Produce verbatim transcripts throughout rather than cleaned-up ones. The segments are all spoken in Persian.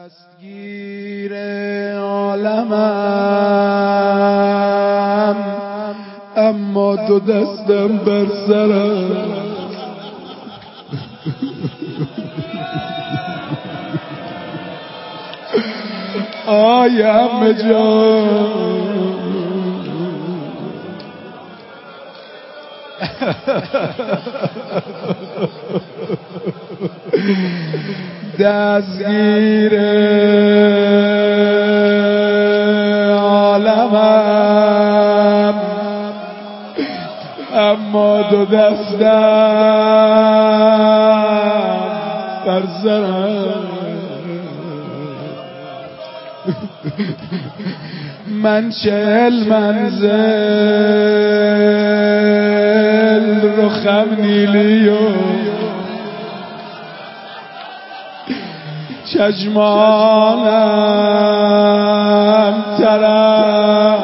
دستگیر عالمم اما دو دستم بر سرم. آی عمه جان دستگیر عالمم اما دو دستم بر سرم. من چهل منزل رخم نیلی و چشمانم ترم.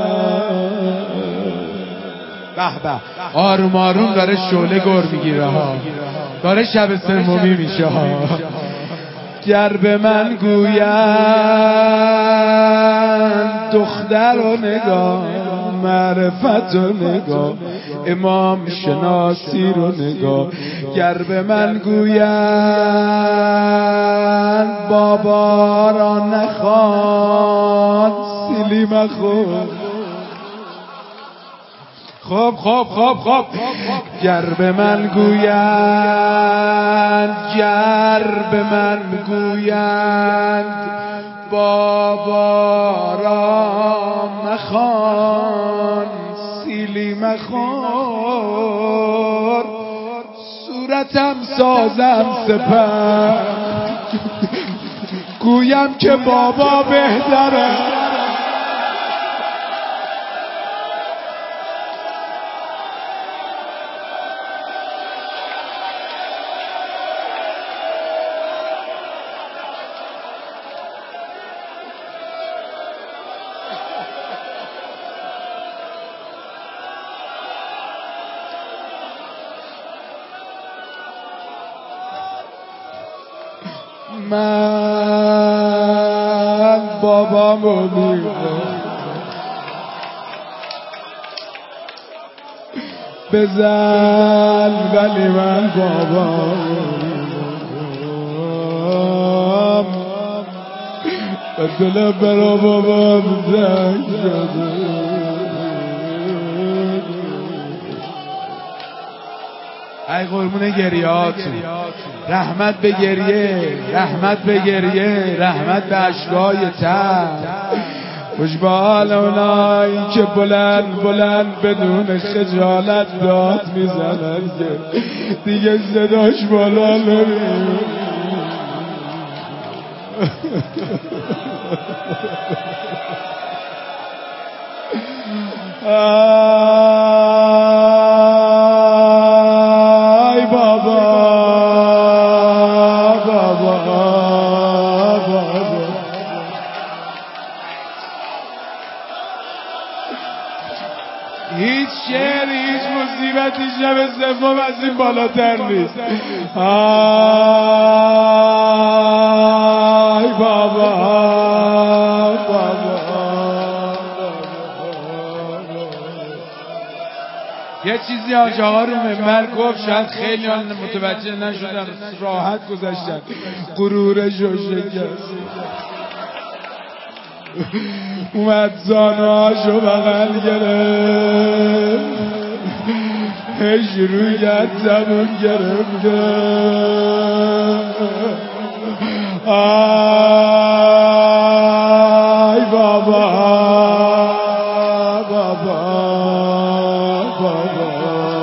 به به آروم آروم داره شعله گر میگیره ها، داره شب سومی میشه ها. گر به من گویند دختر و نگاه، معرفت و نگاه، امام شناسی رو نگاه. گر به من گویند بابا را نخوان، سیلی مخور. خب خب خب خب گر به من گویند، گر به من گویند بابا را مخوان، سیلی مخور. صورتم سازم سپر گویم که بابا بهتره. من بابامو میخوام بزن، ولی من بابامو میخوام. به دل برا بابام زنگ شده. ای قربون گریهاتون، رحمت به گریه، رحمت به گریه، رحمت به اشکای تر. خوش به حال اونایی که بلند بلند بدون خجالت داد میزنن که دیگه صداش بالا نمیره. هیچ شعر، هیچ مصیبت، هیچ شب سوم از این بالاتر نیست. آی بابا بابا. یه چیزی آج آقا رو منبر گفت، شاید خیلی متوجه نشدن، راحت گذاشتن. غرورش رو شکست، اومد زانوهاشو بغل گرفت، هش روی زبون گرفته. آی بابا بابا بابا.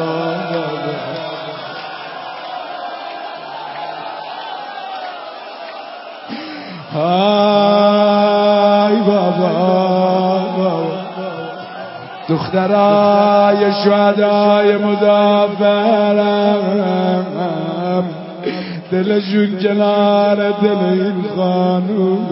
آی بابا بابا. دخترای شهدای مدافرم دلشون کنار دل این خانوم.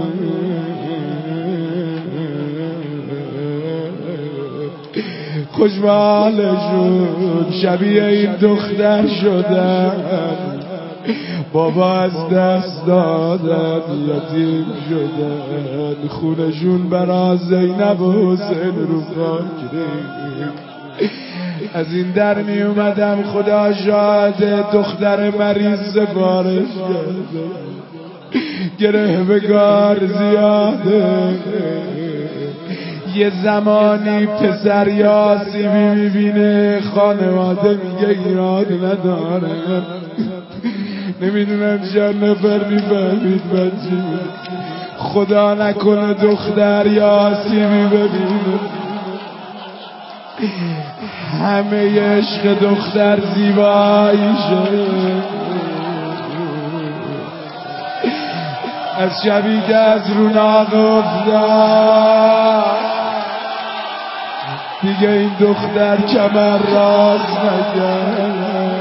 خوشبالشون شبیه این دختر شدن، بابا از دست دادن یتیم شدن خونشون برا زینب و حسین رو خاک ریخت. از این در می اومدم خدا شاهد دختر مریض سفارش کرده گره بگار زیاده. یه زمانی پسر یاسیبی میبینه خانواده میگه ایراد نداره. نمیدونم چند نفر میفهمید من چی. خدا نکنه دختر یاسیبی ببینه همه عشق دختر زیبایی شد. از شبی که از رو ناق افتاد دیگه این دختر کمر راست نکرد.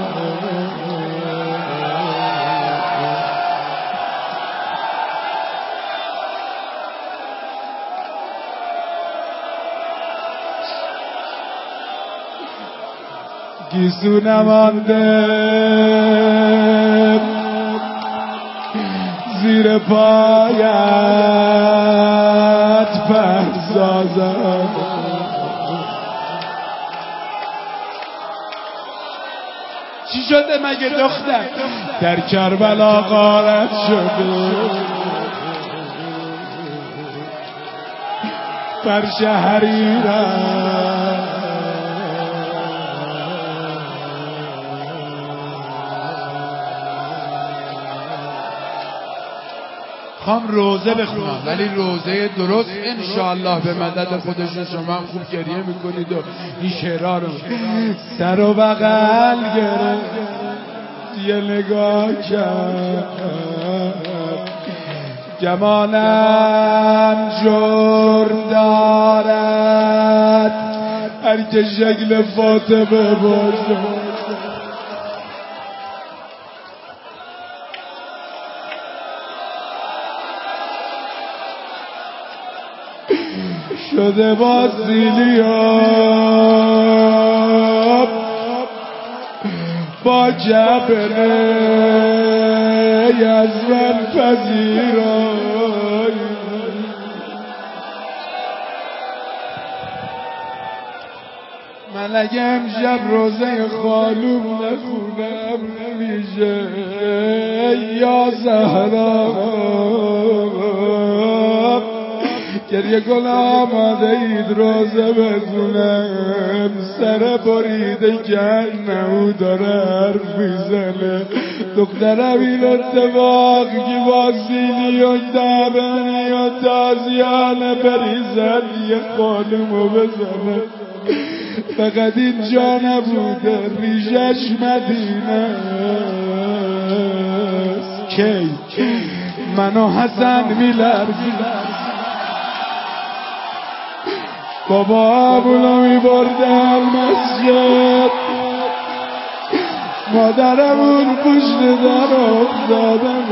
گیسو نمانده زیر پایت پرسازم. چی شده مگه دختر؟ در کربلا غارت شده فرش حریرم. خواهم روزه بخونم ولی روزه درست انشاءالله به مدد خودشون. شما هم خوب گریه میکنید و این شعرها رو سر و بغل گرفت یه نگاه کرد گمانم جرم دارد هر که شکل فاطمه باشه. شده با زیلیاب با جبنه یزمن پذیرای. من اگه امشب روزه خانوم نخونم نمیشه یا زهرا. گریه کن آماده اید روزه بخونم سر بریده جنه داره حرف میزنه. دخترم این اتفاق که با سیلی و دبنی و تازیانه بریزن یه خانمو بزنه. فقط اینجا نبوده ریشش مدینه کی منو حسن میلرزید بابا ابولا می بردن مسجد مادرمون پشت در افتادن.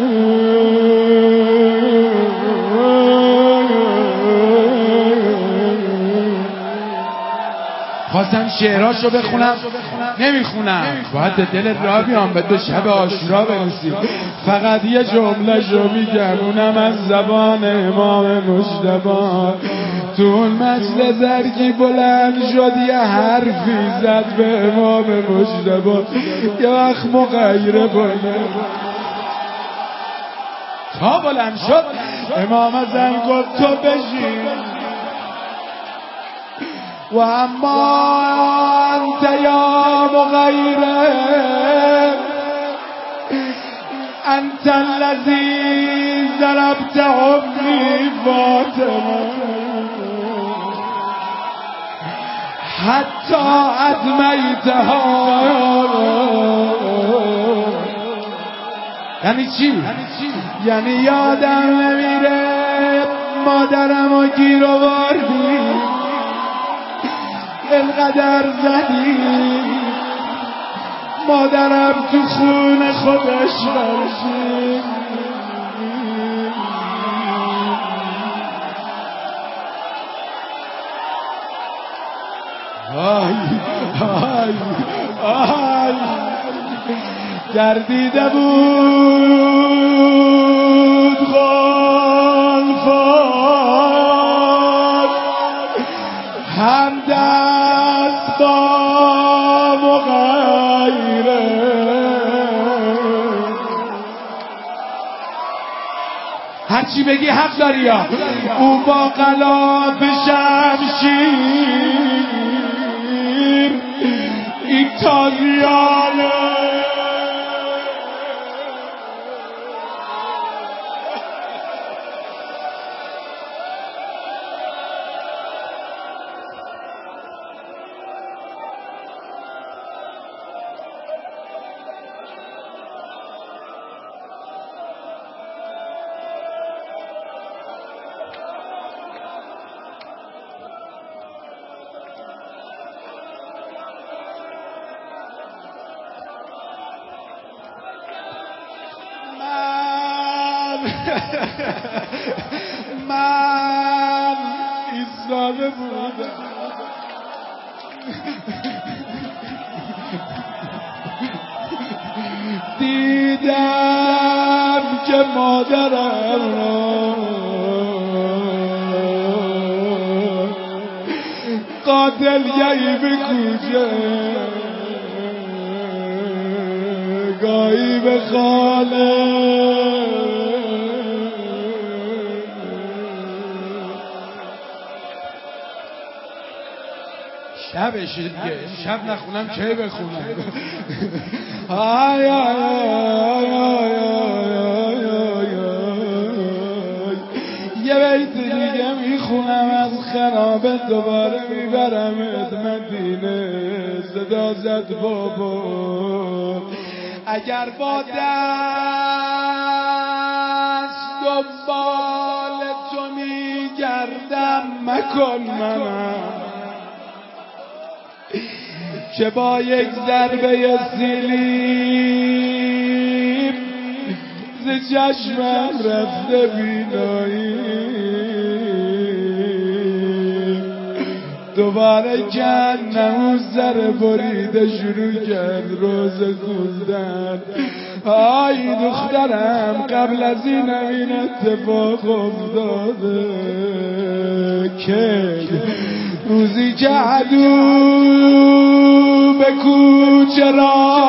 خواستم شعراشو بخونم نمیخونم باید به دل را بیام به دو شب عاشورا برسیم. فقط یه جمله شو میگم اونم از زبان امام مجتبی. تو اون مجلس زرگی بلند شد یه حرفی زد به امام مجتبی یه وقت مغیره بانه تا بلند شد امام زن گفت تو بشین و اما انت یا مغیره انت الذی ضربت عمری فاطمه حتی ادمیتها. یعنی چی؟ یعنی یادم نمیره مادرم و گیر آوردی اینقدر زدی مادرم تو خون خودش برشید. آی آی آی گردیده بود خلفان هم دست با مغیره هرچی بگی حق داری یا او با غلاف شمشیر این تازیانه من ایستاده بودم دیدم که مادرم را قاتل گهی به کوچه گاهی به خانه شبش دیگه شب نخونم چه بخونم آی آی آی آی آی آی یه بیت دیگه میخونم از خرابه دوباره میبرمت مدینه صدا زد بابا اگر با دست دنبال تو میگردم مکن منم که با یک ضربه سیلیم ز چشمم رفته بینایی دوباره کن نموز سر بریده شروع کرد روز خوندن آی دخترم قبل از این این اتفاق افتاده که روزی که عدو به کوچه را